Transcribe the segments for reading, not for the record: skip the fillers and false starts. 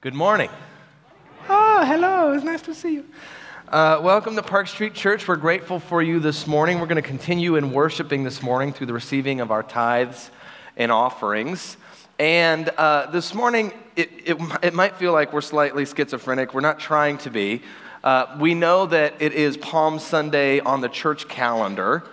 Good morning. Oh, hello. It's nice to see you. Welcome to Park Street Church. We're grateful for you this morning. We're going to continue in worshiping this morning through the receiving of our tithes and offerings. And this morning, it might feel like we're slightly schizophrenic. We're not trying to be. We know that it is Palm Sunday on the church calendar.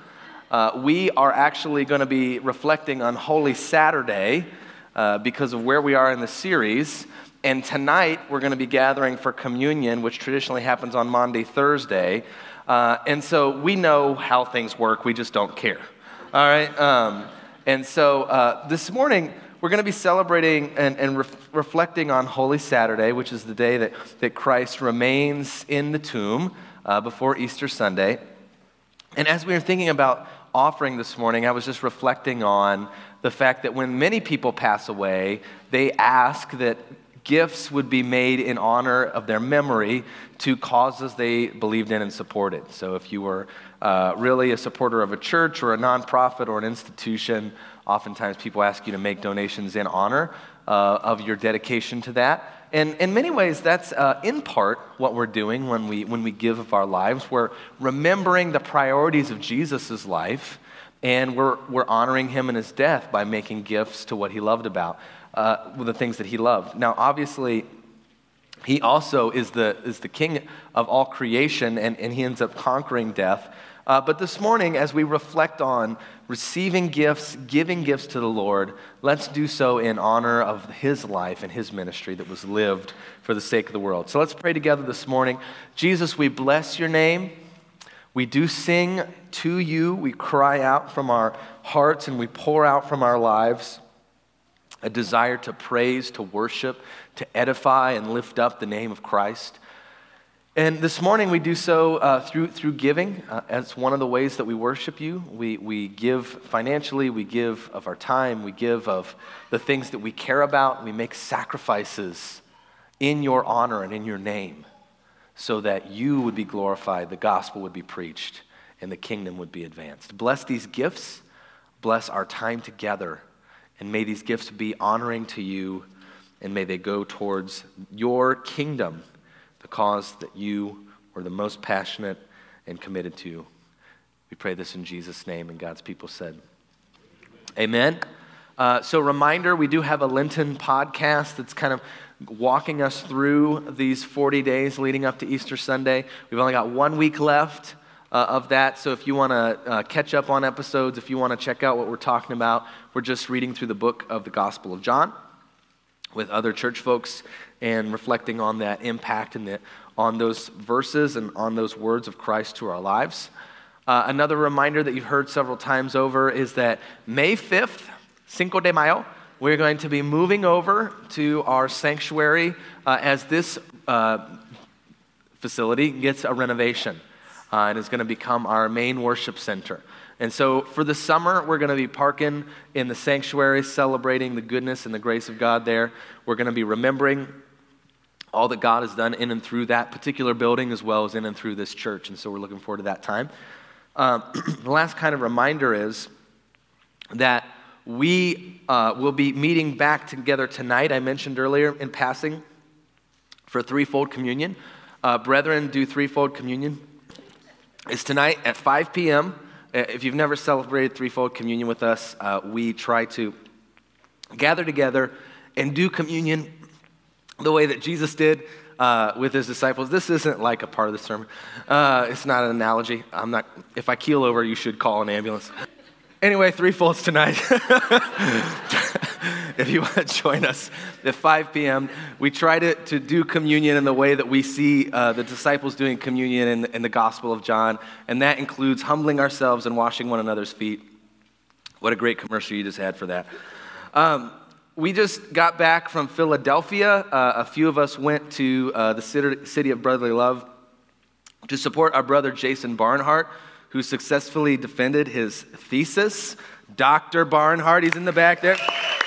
We are actually going to be reflecting on Holy Saturday because of where we are in the series. And tonight, we're going to be gathering for communion, which traditionally happens on Maundy, Thursday. And so we know how things work. We just don't care. All right? And so this morning, we're going to be celebrating and reflecting on Holy Saturday, which is the day that Christ remains in the tomb before Easter Sunday. And as we were thinking about offering this morning, I was just reflecting on the fact that when many people pass away, they ask that gifts would be made in honor of their memory to causes they believed in and supported. So if you were really a supporter of a church or a nonprofit or an institution, oftentimes people ask you to make donations in honor of your dedication to that. And in many ways, that's in part what we're doing when we give of our lives. We're remembering the priorities of Jesus' life, and we're honoring him in his death by making gifts to what he loved about. With the things that he loved. Now, obviously, he also is the king of all creation, and he ends up conquering death. But this morning, as we reflect on receiving gifts, giving gifts to the Lord, let's do so in honor of his life and his ministry that was lived for the sake of the world. So let's pray together this morning. Jesus, we bless your name. We do sing to you. We cry out from our hearts, and we pour out from our lives a desire to praise, to worship, to edify and lift up the name of Christ. And this morning we do so through giving as one of the ways that we worship you. We give financially, we give of our time, we give of the things that we care about. We make sacrifices in your honor and in your name so that you would be glorified, the gospel would be preached, and the kingdom would be advanced. Bless these gifts, bless our time together. And may these gifts be honoring to you, and may they go towards your kingdom, the cause that you were the most passionate and committed to. We pray this in Jesus' name, and God's people said, Amen. So reminder, we do have a Lenten podcast that's kind of walking us through these 40 days leading up to Easter Sunday. We've only got 1 week left of that, so if you want to catch up on episodes, if you want to check out what we're talking about, we're just reading through the book of the Gospel of John with other church folks and reflecting on that impact and on those verses and on those words of Christ to our lives. Another reminder that you've heard several times over is that May 5th, Cinco de Mayo, we're going to be moving over to our sanctuary as this facility gets a renovation. And it's going to become our main worship center. And so for the summer, we're going to be parking in the sanctuary, celebrating the goodness and the grace of God there. We're going to be remembering all that God has done in and through that particular building, as well as in and through this church. And so we're looking forward to that time. The last kind of reminder is that we will be meeting back together tonight. I mentioned earlier in passing for threefold communion. Brethren, do threefold communion. It's tonight at 5 p.m. If you've never celebrated threefold communion with us, we try to gather together and do communion the way that Jesus did with his disciples. This isn't like a part of the sermon. It's not an analogy. If I keel over, you should call an ambulance. Anyway, threefolds tonight. If you want to join us at 5 p.m., we try to do communion in the way that we see the disciples doing communion in the Gospel of John, and that includes humbling ourselves and washing one another's feet. What a great commercial you just had for that. We just got back from Philadelphia. A few of us went to the city of brotherly love to support our brother Jason Barnhart, who successfully defended his thesis. Dr. Barnhart, he's in the back there.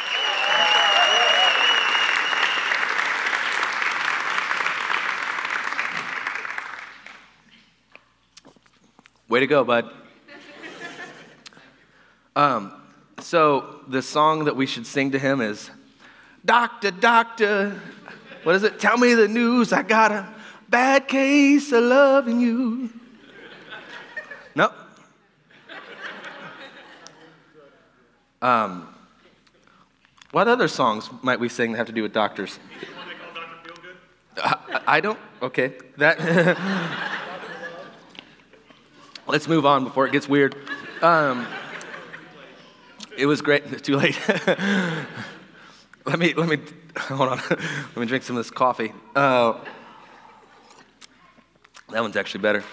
Way to go, bud. So the song that we should sing to him is, Doctor, Doctor, What is it? Tell me the news. I got a bad case of loving you. Nope. What other songs might we sing that have to do with doctors? The one they call Dr. Feelgood? I don't. Okay. That. Let's move on before it gets weird. It was great. It's too late. Let me hold on. Let me drink some of this coffee. That one's actually better.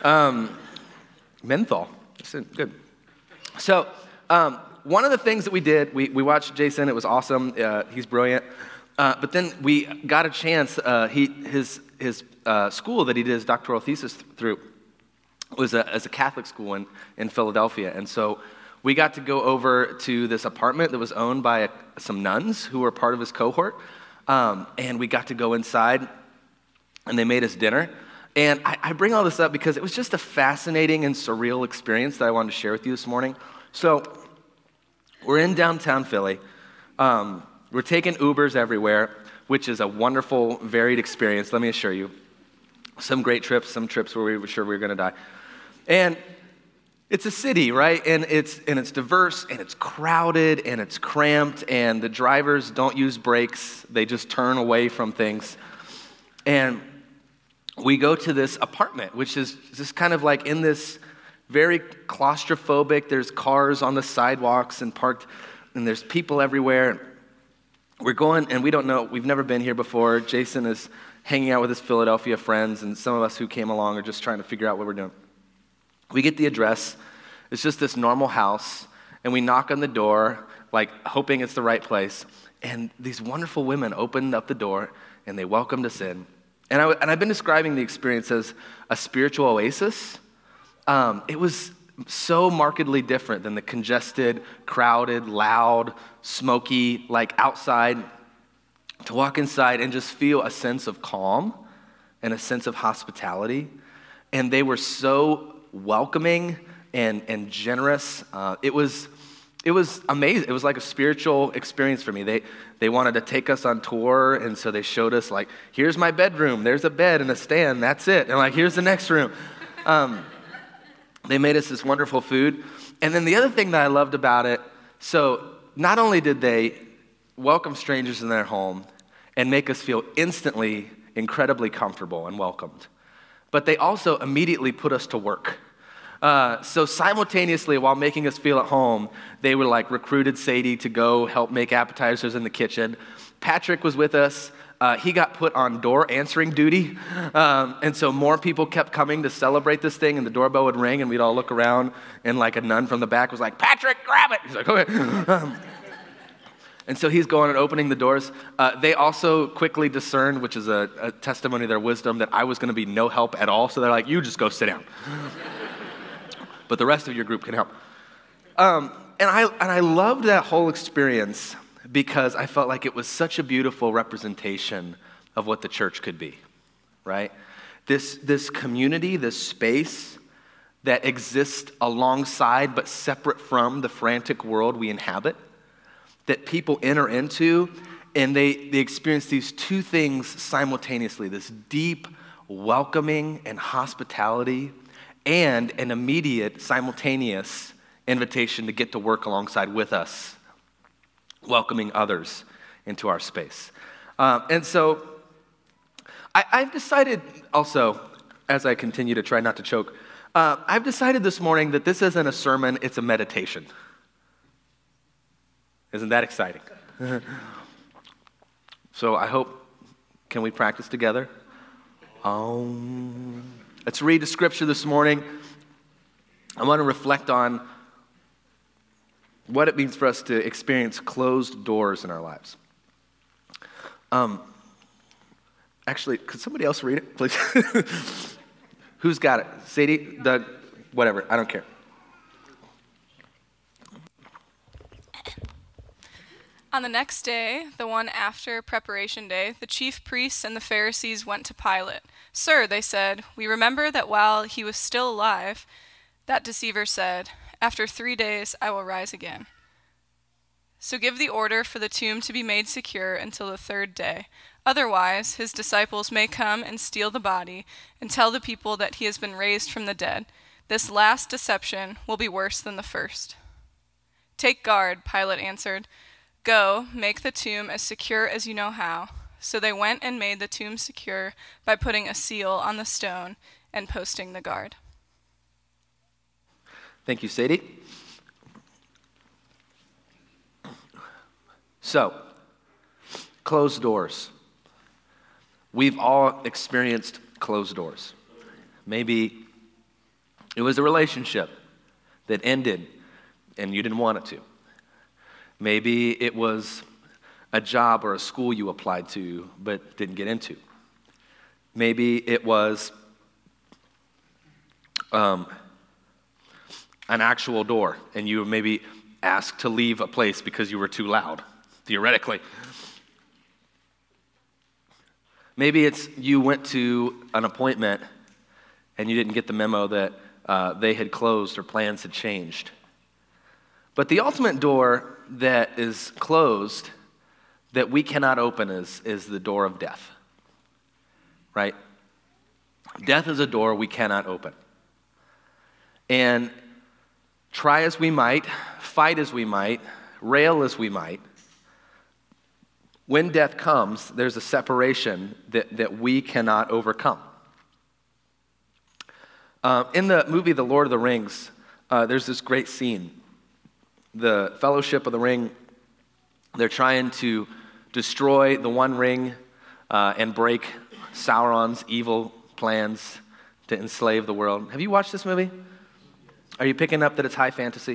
Menthol. That's good. So, one of the things that we did, we watched Jason. It was awesome. He's brilliant. But then we got a chance. His school that he did his doctoral thesis through was as a Catholic school in Philadelphia, and so we got to go over to this apartment that was owned by some nuns who were part of his cohort, and we got to go inside, and they made us dinner. And I bring all this up because it was just a fascinating and surreal experience that I wanted to share with you this morning. So we're in downtown Philly. We're taking Ubers everywhere, which is a wonderful, varied experience, let me assure you. Some great trips, some trips where we were sure we were going to die. And it's a city, right? And it's diverse, and it's crowded, and it's cramped, and the drivers don't use brakes. They just turn away from things. And we go to this apartment, which is just kind of like in this very claustrophobic. There's cars on the sidewalks and parked, and there's people everywhere. We're going, and we don't know. We've never been here before. Jason is hanging out with his Philadelphia friends, and some of us who came along are just trying to figure out what we're doing. We get the address. It's just this normal house, and we knock on the door, like hoping it's the right place. And these wonderful women opened up the door, and they welcomed us in. And I've been describing the experience as a spiritual oasis. It was so markedly different than the congested, crowded, loud, smoky, like outside. To walk inside and just feel a sense of calm and a sense of hospitality. And they were so welcoming and generous. It was amazing. It was like a spiritual experience for me. They wanted to take us on tour, and so they showed us, like, here's my bedroom. There's a bed and a stand. That's it. And like, here's the next room. They made us this wonderful food. And then the other thing that I loved about it, so not only did they welcome strangers in their home and make us feel instantly incredibly comfortable and welcomed, but they also immediately put us to work. So simultaneously, while making us feel at home, they were like recruited Sadie to go help make appetizers in the kitchen. Patrick was with us. He got put on door answering duty. And so more people kept coming to celebrate this thing, and the doorbell would ring, and we'd all look around, and like a nun from the back was like, Patrick, grab it. He's like, okay. And so he's going and opening the doors. They also quickly discerned, which is a testimony of their wisdom, that I was going to be no help at all. So they're like, you just go sit down. But the rest of your group can help. And I loved that whole experience because I felt like it was such a beautiful representation of what the church could be, right? This community, this space that exists alongside but separate from the frantic world we inhabit, that people enter into, and they experience these two things simultaneously, this deep welcoming and hospitality, and an immediate, simultaneous invitation to get to work alongside with us, welcoming others into our space. And so I've decided also, as I continue to try not to choke, I've decided this morning that this isn't a sermon, it's a meditation. Isn't that exciting? So I hope, can we practice together? Let's read the scripture this morning. I want to reflect on what it means for us to experience closed doors in our lives. Actually, could somebody else read it, please? Who's got it? Sadie, Doug, whatever, I don't care. On the next day, the one after preparation day, the chief priests and the Pharisees went to Pilate. Sir, they said, we remember that while he was still alive, that deceiver said, after 3 days I will rise again. So give the order for the tomb to be made secure until the third day. Otherwise, his disciples may come and steal the body and tell the people that he has been raised from the dead. This last deception will be worse than the first." "Take guard," Pilate answered. "Go, make the tomb as secure as you know how." So they went and made the tomb secure by putting a seal on the stone and posting the guard. Thank you, Sadie. So, closed doors. We've all experienced closed doors. Maybe it was a relationship that ended and you didn't want it to. Maybe it was a job or a school you applied to but didn't get into. Maybe it was an actual door and you were maybe asked to leave a place because you were too loud, theoretically. Maybe it's you went to an appointment and you didn't get the memo that they had closed or plans had changed. But the ultimate door that is closed that we cannot open is the door of death, right? Death is a door we cannot open. And try as we might, fight as we might, rail as we might, when death comes, there's a separation that we cannot overcome. In the movie The Lord of the Rings, there's this great scene. The Fellowship of the Ring, they're trying to destroy the One Ring and break Sauron's evil plans to enslave the world. Have you watched this movie? Are you picking up that it's high fantasy?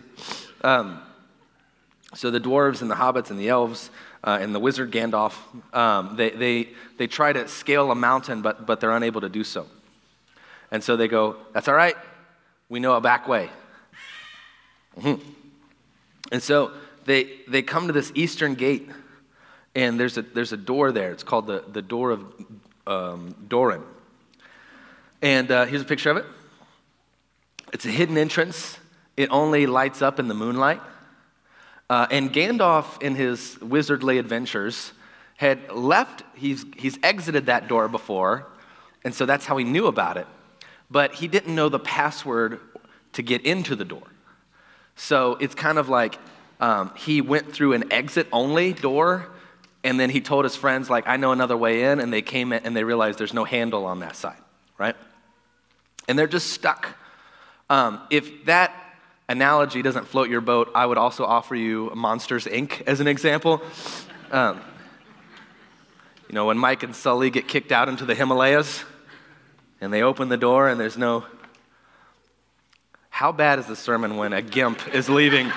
So the dwarves and the hobbits and the elves and the wizard Gandalf, they try to scale a mountain, but they're unable to do so. And so they go, "That's all right. We know a back way." Mm-hmm. And so they come to this eastern gate, and there's a door there. It's called the Door of Doran. And here's a picture of it. It's a hidden entrance. It only lights up in the moonlight. And Gandalf, in his wizardly adventures, had left. He's exited that door before, and so that's how he knew about it. But he didn't know the password to get into the door. So it's kind of like he went through an exit-only door, and then he told his friends, like, "I know another way in," and they came in, and they realized there's no handle on that side, right? And they're just stuck. If that analogy doesn't float your boat, I would also offer you Monsters, Inc. as an example. When Mike and Sully get kicked out into the Himalayas, and they open the door, and there's no... How bad is the sermon when a gimp is leaving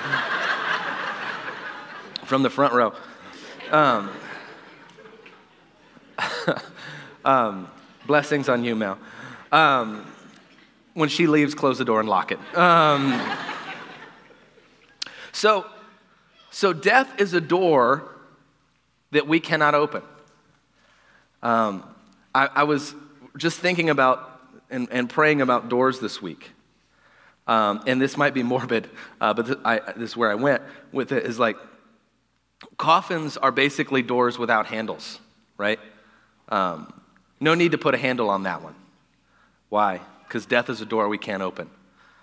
from the front row? Blessings on you, Mel. When she leaves, close the door and lock it. So death is a door that we cannot open. I was just thinking about and praying about doors this week. And this might be morbid, but this is where I went with it, is like, coffins are basically doors without handles, right? No need to put a handle on that one. Why? Because death is a door we can't open.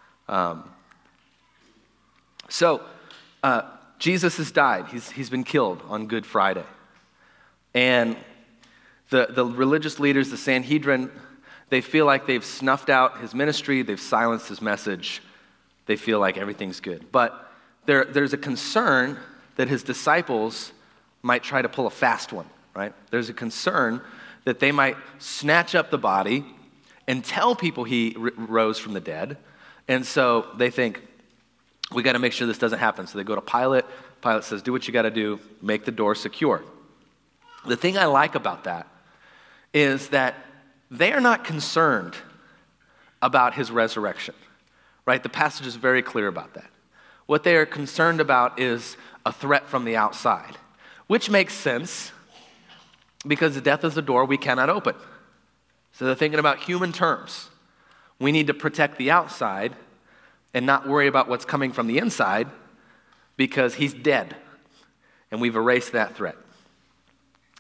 So Jesus has died. He's been killed on Good Friday. And the religious leaders, the Sanhedrin, they feel like they've snuffed out his ministry, they've silenced his message, they feel like everything's good. But there's a concern that his disciples might try to pull a fast one, right? There's a concern that they might snatch up the body and tell people he rose from the dead. And so they think, we got to make sure this doesn't happen. So they go to Pilate. Pilate says, do what you got to do, make the door secure. The thing I like about that is that they are not concerned about his resurrection, right? The passage is very clear about that. What they are concerned about is a threat from the outside, which makes sense because death is a door we cannot open. So they're thinking about human terms. We need to protect the outside and not worry about what's coming from the inside because he's dead and we've erased that threat.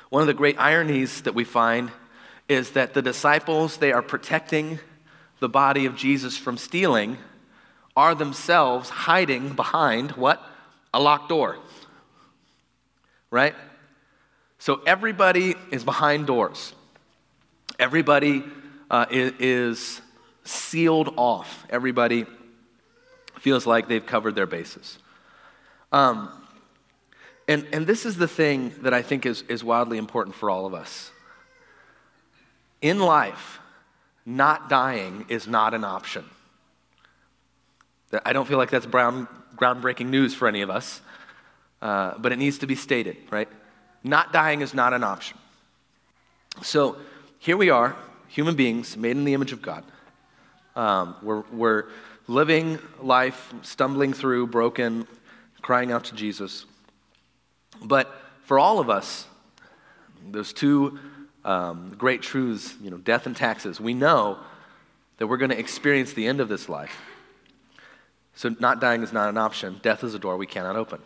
One of the great ironies that we find is that the disciples, they are protecting the body of Jesus from stealing, are themselves hiding behind what? A locked door. Right? So everybody is behind doors. Everybody is sealed off. Everybody feels like they've covered their bases. And this is the thing that I think is wildly important for all of us. In life, not dying is not an option. I don't feel like that's groundbreaking news for any of us, but it needs to be stated, right? Not dying is not an option. So here we are, human beings made in the image of God. We're living life, stumbling through, broken, crying out to Jesus. But for all of us, those two great truths, death and taxes, we know that we're going to experience the end of this life. So not dying is not an option. Death is a door we cannot open.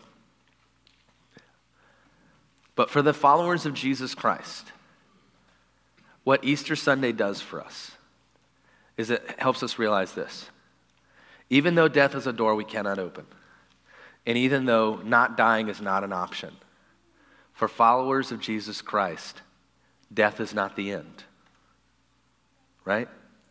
But for the followers of Jesus Christ, what Easter Sunday does for us is it helps us realize this. Even though death is a door we cannot open, and even though not dying is not an option, for followers of Jesus Christ, death is not the end. Right?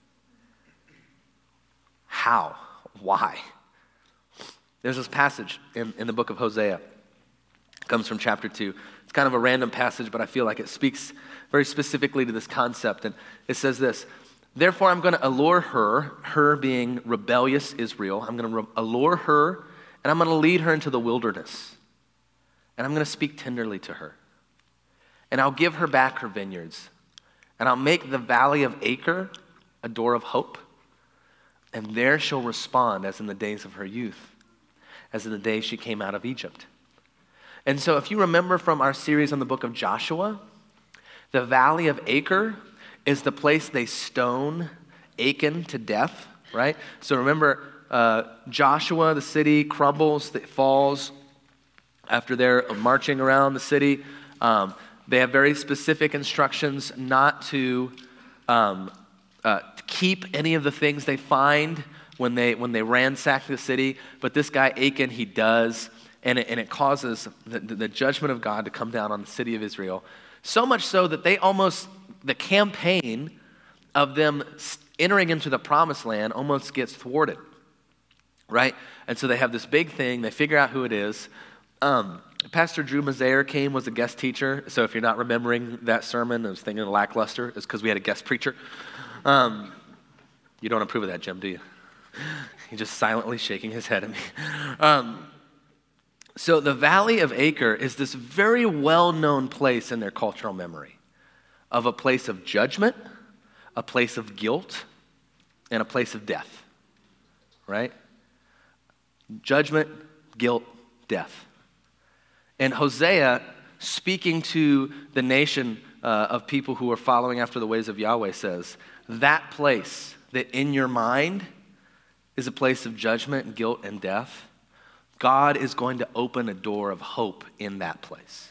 How? Why? There's this passage in the book of Hosea. It comes from chapter 2. It's kind of a random passage, but I feel like it speaks very specifically to this concept. And it says this: therefore I'm going to allure her being rebellious Israel. I'm going to allure her, and I'm going to lead her into the wilderness. And I'm going to speak tenderly to her. And I'll give her back her vineyards. And I'll make the valley of Acre a door of hope. And there she'll respond as in the days of her youth, as in the day she came out of Egypt. And so if you remember from our series on the book of Joshua, the valley of Acre is the place they stone Achan to death, right? So remember, Joshua, the city crumbles, it falls after they're marching around the city. They have very specific instructions not to keep any of the things they find when they ransack the city. But this guy Achan, he does, and it causes the judgment of God to come down on the city of Israel. So much so that the campaign of them entering into the promised land almost gets thwarted, right? And so they have this big thing. They figure out who it is. Pastor Drew Mazayer was a guest teacher. So if you're not remembering that sermon, I was thinking lackluster. It's because we had a guest preacher. You don't approve of that, Jim, do you? He's just silently shaking his head at me. So the Valley of Acre is this very well-known place in their cultural memory of a place of judgment, a place of guilt, and a place of death, right? Judgment, guilt, death. And Hosea, speaking to the nation of people who are following after the ways of Yahweh, says, that place that in your mind is a place of judgment, guilt, and death, God is going to open a door of hope in that place.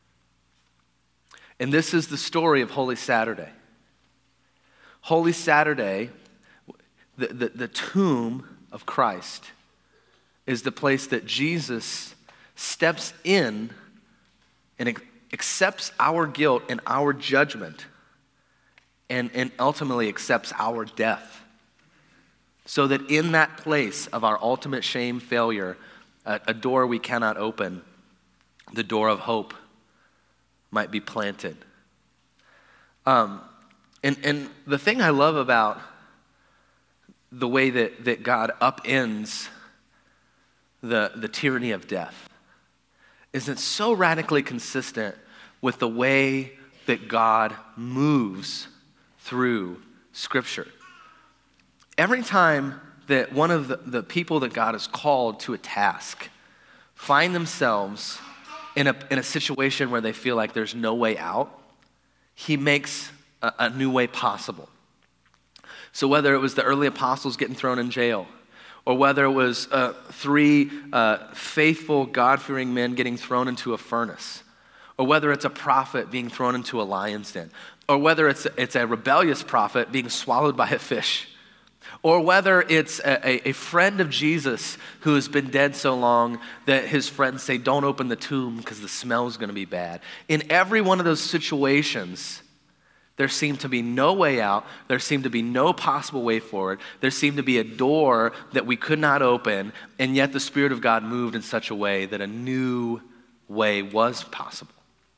And this is the story of Holy Saturday. Holy Saturday, the tomb of Christ, is the place that Jesus steps in and accepts our guilt and our judgment and ultimately accepts our death. So that in that place of our ultimate shame, failure, a door we cannot open, the door of hope, might be planted. And the thing I love about the way that God upends the tyranny of death is it's so radically consistent with the way that God moves through Scripture. Every time that one of the people that God has called to a task find themselves in a situation where they feel like there's no way out, he makes a new way possible. So whether it was the early apostles getting thrown in jail, or whether it was 3 faithful, God-fearing men getting thrown into a furnace, or whether it's a prophet being thrown into a lion's den, or whether it's a rebellious prophet being swallowed by a fish, or whether it's a friend of Jesus who has been dead so long that his friends say, don't open the tomb because the smell is going to be bad. In every one of those situations, there seemed to be no way out. There seemed to be no possible way forward. There seemed to be a door that we could not open, and yet the Spirit of God moved in such a way that a new way was possible.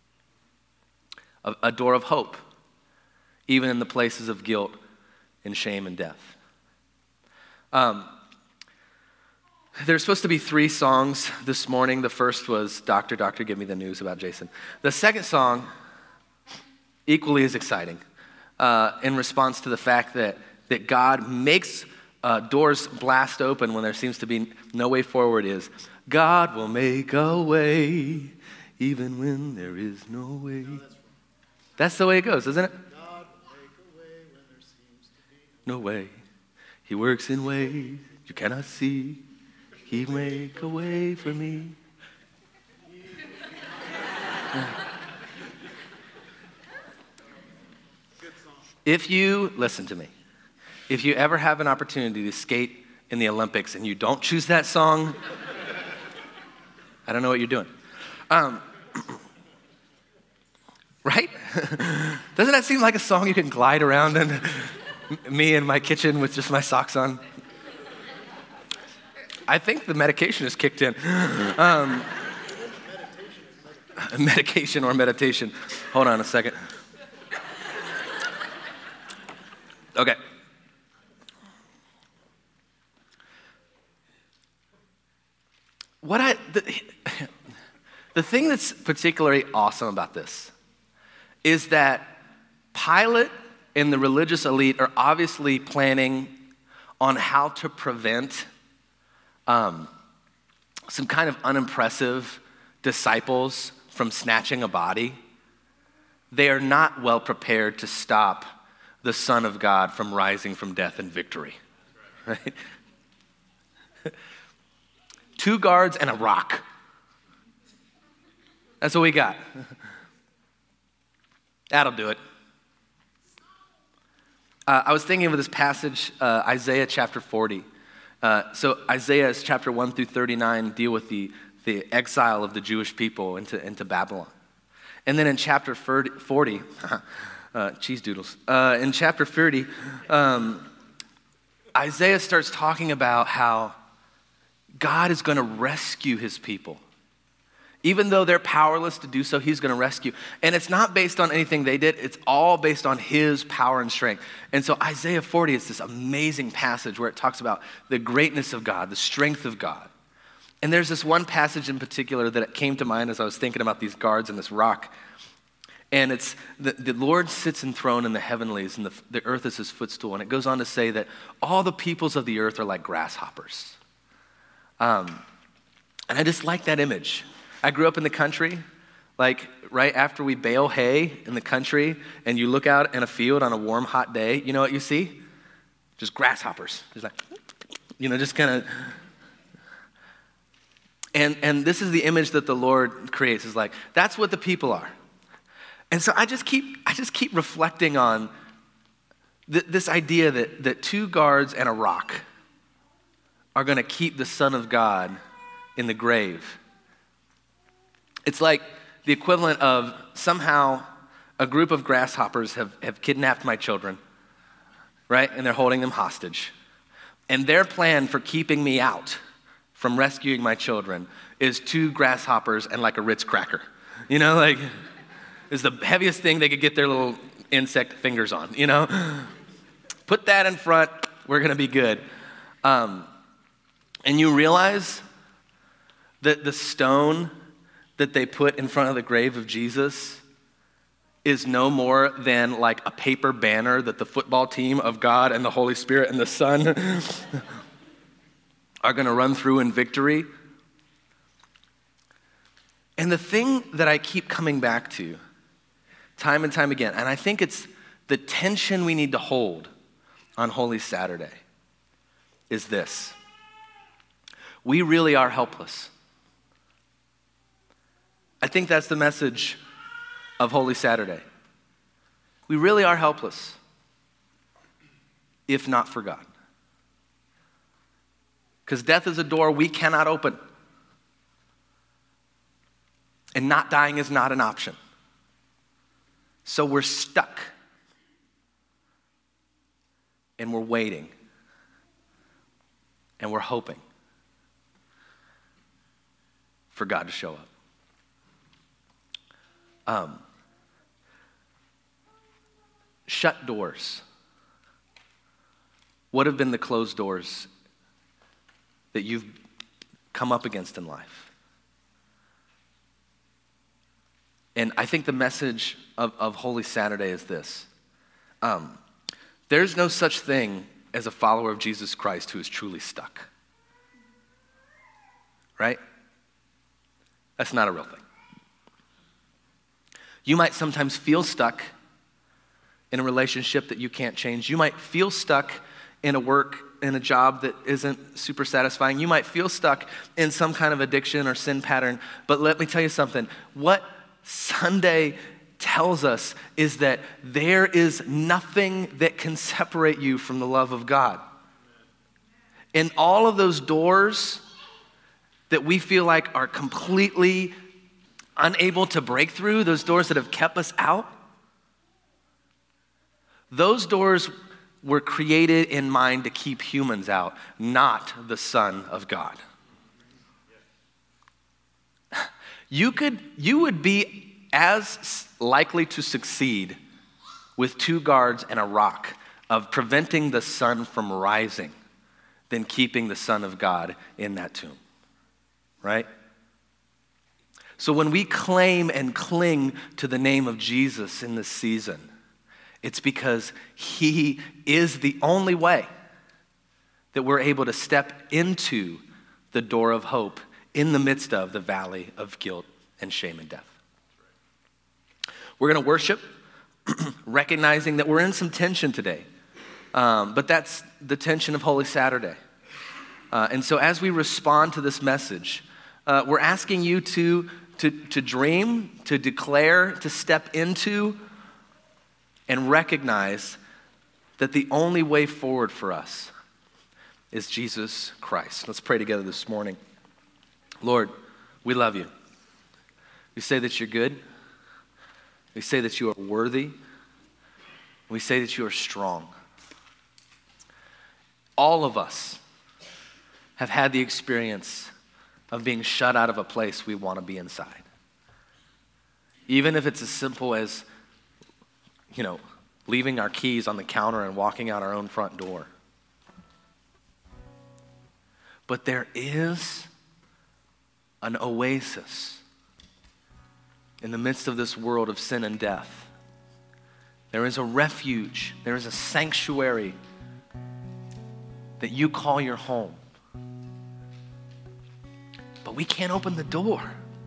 A door of hope, even in the places of guilt and shame and death. There's supposed to be 3 songs this morning. The first was Doctor, Doctor, Give Me the News about Jason. The second song, equally as exciting, in response to the fact that God makes doors blast open when there seems to be no way forward, is God will make a way even when there is no way. That's the way it goes, isn't it? God will make a way when there seems to be no way. He works in ways you cannot see. He make a way for me. If you, listen to me, if you ever have an opportunity to skate in the Olympics and you don't choose that song, I don't know what you're doing. Right? Doesn't that seem like a song you can glide around in? Me in my kitchen with just my socks on. I think the medication has kicked in. Medication or meditation. Hold on a second. Okay. The thing that's particularly awesome about this is that Pilate and the religious elite are obviously planning on how to prevent some kind of unimpressive disciples from snatching a body. They are not well prepared to stop the Son of God from rising from death in victory. Right? 2 guards and a rock. That's what we got. That'll do it. I was thinking of this passage, Isaiah chapter 40. So Isaiah's chapter 1 through 39 deal with the exile of the Jewish people into Babylon. And then in chapter 40, cheese doodles. In chapter 30, Isaiah starts talking about how God is going to rescue his people. Even though they're powerless to do so, he's going to rescue. And it's not based on anything they did. It's all based on his power and strength. And so Isaiah 40 is this amazing passage where it talks about the greatness of God, the strength of God. And there's this one passage in particular that came to mind as I was thinking about these guards and this rock. And it's the Lord sits enthroned in the heavenlies, and the earth is his footstool. And it goes on to say that all the peoples of the earth are like grasshoppers. And I just like that image. I grew up in the country, like right after we bale hay in the country, and you look out in a field on a warm, hot day, you know what you see? Just grasshoppers. Just like, just kind of. And this is the image that the Lord creates, is like, that's what the people are. And so I just keep reflecting on this idea that 2 guards and a rock are going to keep the Son of God in the grave. It's like the equivalent of somehow a group of grasshoppers have kidnapped my children, right? And they're holding them hostage. And their plan for keeping me out from rescuing my children is 2 grasshoppers and like a Ritz cracker. Is the heaviest thing they could get their little insect fingers on, Put that in front, we're going to be good. And you realize that the stone that they put in front of the grave of Jesus is no more than like a paper banner that the football team of God and the Holy Spirit and the Son are going to run through in victory. And the thing that I keep coming back to time and time again, and I think it's the tension we need to hold on Holy Saturday, is this. We really are helpless. I think that's the message of Holy Saturday. We really are helpless if not for God. Because death is a door we cannot open. And not dying is not an option. So we're stuck. And we're waiting. And we're hoping for God to show up. Shut doors. What have been the closed doors that you've come up against in life? And I think the message of Holy Saturday is this. There's no such thing as a follower of Jesus Christ who is truly stuck. Right? That's not a real thing. You might sometimes feel stuck in a relationship that you can't change. You might feel stuck in a job that isn't super satisfying. You might feel stuck in some kind of addiction or sin pattern. But let me tell you something. What Sunday tells us is that there is nothing that can separate you from the love of God. And all of those doors that we feel like are completely unable to break through, those doors that have kept us out, those doors were created in mind to keep humans out, not the Son of God. You would be as likely to succeed with 2 guards and a rock of preventing the sun from rising than keeping the Son of God in that tomb, right? So when we claim and cling to the name of Jesus in this season, it's because he is the only way that we're able to step into the door of hope in the midst of the valley of guilt and shame and death. We're going to worship, recognizing that we're in some tension today. But that's the tension of Holy Saturday. And so as we respond to this message, we're asking you to dream, to declare, to step into, and recognize that the only way forward for us is Jesus Christ. Let's pray together this morning. Lord, we love you. We say that you're good. We say that you are worthy. We say that you are strong. All of us have had the experience of being shut out of a place we want to be inside. Even if it's as simple as, leaving our keys on the counter and walking out our own front door. But there is an oasis in the midst of this world of sin and death. There is a refuge, there is a sanctuary that you call your home. But we can't open the door.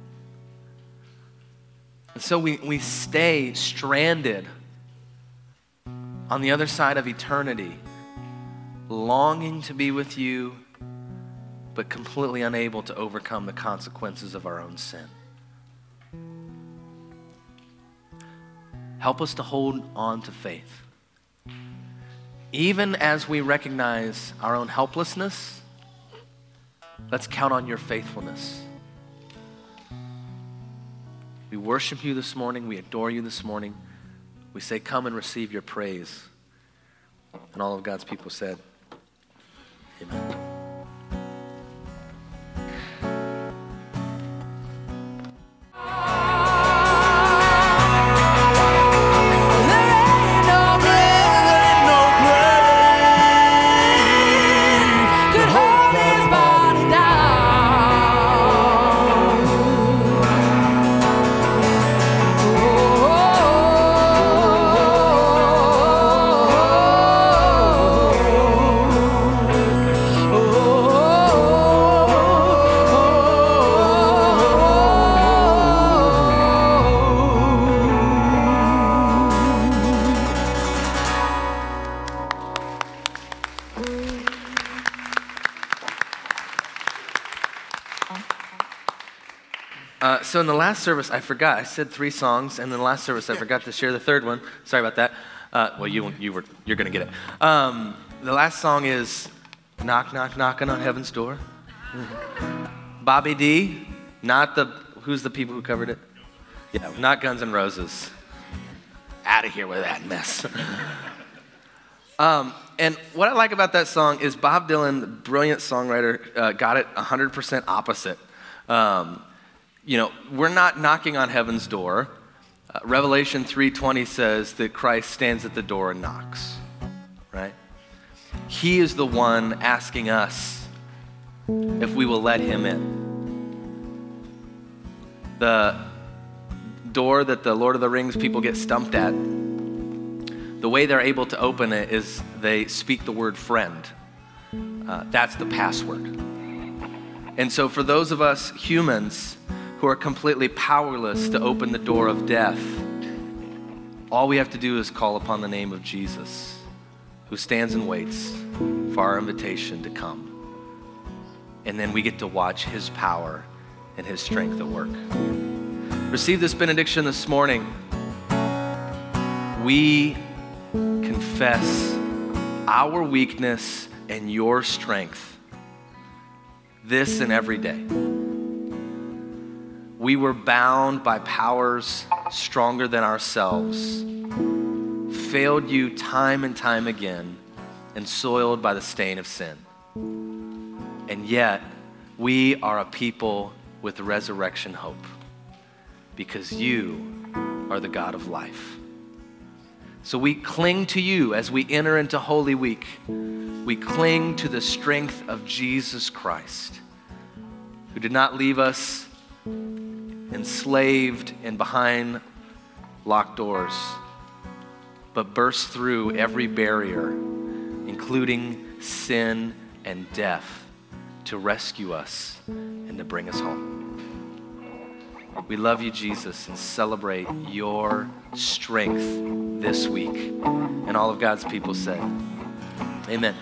And so we stay stranded on the other side of eternity, longing to be with you, but completely unable to overcome the consequences of our own sin. Help us to hold on to faith. Even as we recognize our own helplessness, let's count on your faithfulness. We worship you this morning. We adore you this morning. We say, come and receive your praise. And all of God's people said, amen. Oh So in the last service, I forgot. I said 3 songs, and in the last service, I forgot to share the third one. Sorry about that. Well, you're going to get it. The last song is Knock, Knock, Knocking on Heaven's Door. Bobby D, who's the people who covered it? Yeah, not Guns N' Roses. Out of here with that mess. And what I like about that song is Bob Dylan, the brilliant songwriter, got it 100% opposite. We're not knocking on heaven's door. Revelation 3:20 says that Christ stands at the door and knocks, right? He is the one asking us if we will let him in. The door that the Lord of the Rings people get stumped at, the way they're able to open it is they speak the word friend. That's the password. And so for those of us humans who are completely powerless to open the door of death, all we have to do is call upon the name of Jesus, who stands and waits for our invitation to come. And then we get to watch his power and his strength at work. Receive this benediction this morning. We confess our weakness and your strength this and every day. We were bound by powers stronger than ourselves, failed you time and time again, and soiled by the stain of sin. And yet, we are a people with resurrection hope because you are the God of life. So we cling to you as we enter into Holy Week. We cling to the strength of Jesus Christ, who did not leave us enslaved and behind locked doors, but burst through every barrier, including sin and death, to rescue us and to bring us home. We love you, Jesus, and celebrate your strength this week. And all of God's people said, amen.